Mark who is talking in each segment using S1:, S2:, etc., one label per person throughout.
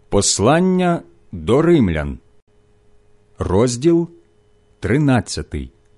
S1: Послання до римлян, розділ 13.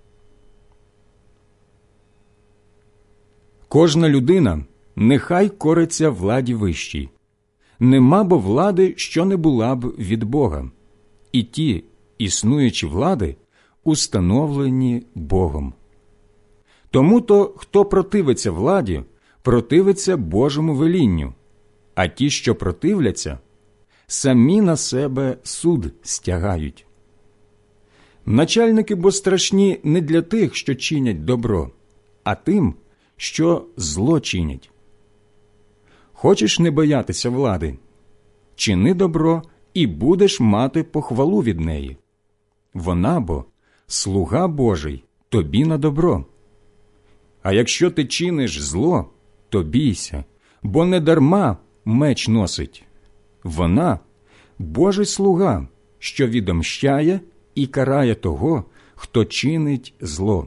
S1: Кожна людина нехай кориться владі вищій. Нема бо влади, що не була б від Бога. І ті існуючі влади установлені Богом. Тому-то, хто противиться владі, противиться Божому велінню, а ті, що противляться, самі на себе суд стягають. Начальники бо страшні не для тих, що чинять добро, а тим, що зло чинять. Хочеш не боятися влади? Чини добро, і будеш мати похвалу від неї. Вона бо слуга Божий тобі на добро. А якщо ти чиниш зло, то бійся, бо не дарма меч носить. Вона – Божий слуга, що відомщає і карає того, хто чинить зло.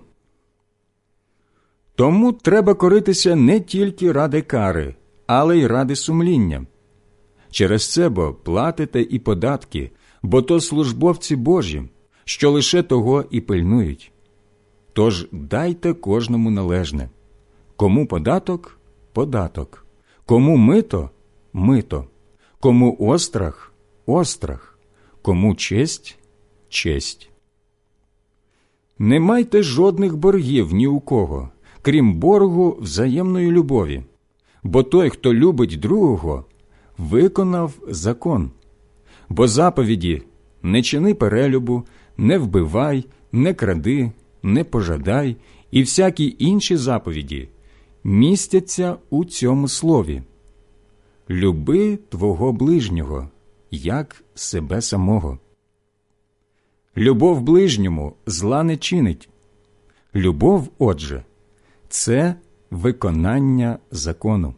S1: Тому треба коритися не тільки ради кари, але й ради сумління. Через це бо платите і податки, бо то службовці Божі, що лише того і пильнують. Тож дайте кожному належне. Кому податок – податок, кому мито – мито, кому острах – острах, кому честь – честь. Не майте жодних боргів ні у кого, крім боргу взаємної любові, бо той, хто любить другого, виконав закон. Бо заповіді «не чини перелюбу», «не вбивай», «не кради», «не пожадай» і всякі інші заповіді містяться у цьому слові. «Люби твого ближнього, як себе самого». Любов ближньому зла не чинить. Любов, отже, це виконання закону.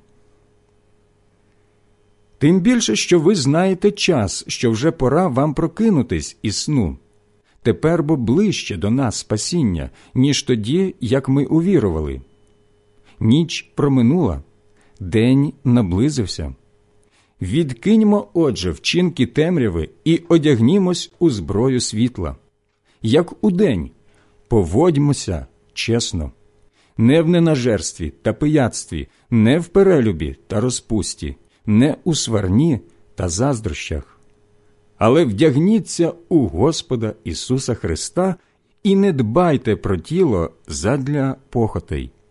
S1: Тим більше, що ви знаєте час, що вже пора вам прокинутись із сну. Тепер бо ближче до нас спасіння, ніж тоді, як ми увірували. Ніч проминула, день наблизився. Відкиньмо, отже, вчинки темряви і одягнімось у зброю світла. Як удень, поводьмося чесно. Не в ненажерстві та пияцтві, не в перелюбі та розпусті, не у сварні та заздрощах. Але вдягніться у Господа Ісуса Христа і не дбайте про тіло задля похотей.